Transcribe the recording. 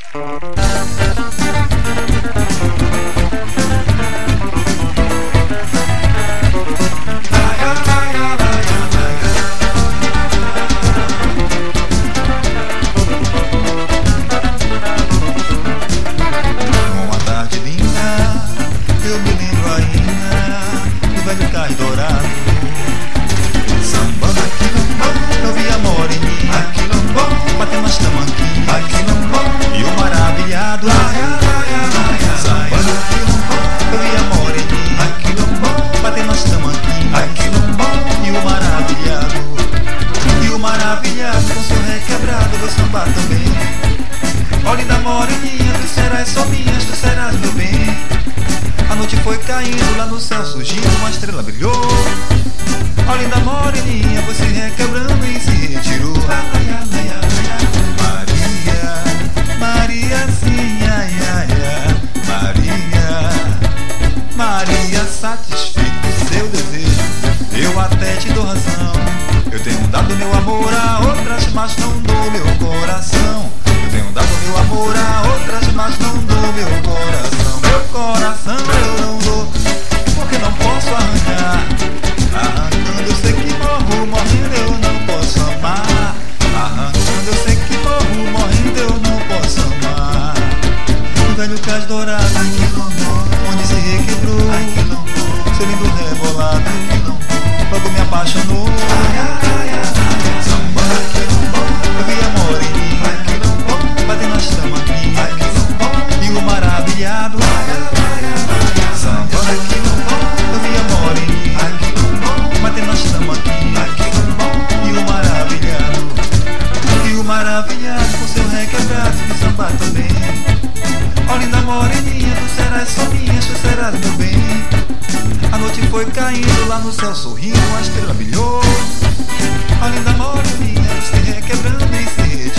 Foi caindo lá no céu, surgindo uma estrela brilhou. Ó linda moreninha, foi se requebrando e se retirou. Maria, Mariazinha, Maria, Maria, satisfeito do seu desejo, eu até te dou razão. Eu tenho dado meu amor a outras, mas não dou meu coração. Eu tenho dado meu amor a outras, mas não dou meu coração. Meu coração eu não dou, porque não posso arrancar. Arrancando eu sei que morro, morrendo eu não posso amar. Arrancando eu sei que morro, morrendo eu não posso amar. O velho cais dourado, onde se requebrou, seu lindo rebolado, logo me apaixonou. Samba, eu vi a moreninha, batendo as tamanquinhas, e o maravilhado. Samba, eu vi a moreninha, batendo as tamanquinhas, e o maravilhado. E o maravilhado com seu requebrado de samba também. Ó linda moreninha, tu serás só minha, tu serás meu bem. A noite foi caindo lá no céu, sorrindo, a estrela brilhou. Ó linda moreninha, se requebrando e se retirou.